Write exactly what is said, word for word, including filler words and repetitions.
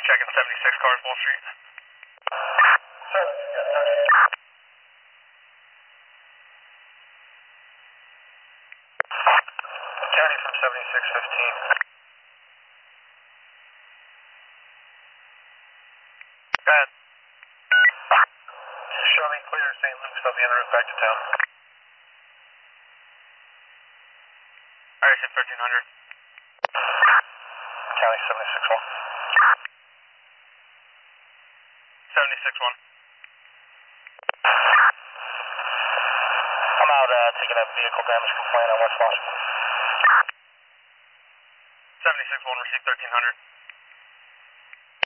checking seventy-six cars, Wall Street. County from seventy-six fifteen. Go ahead. Show me clear Saint Luke's, I'll be en route back to town. R S M thirteen hundred. County seventy-six one. seventy-six one. I'm out uh, taking a vehicle damage complaint on West Washington. seventy-six one, received thirteen hundred.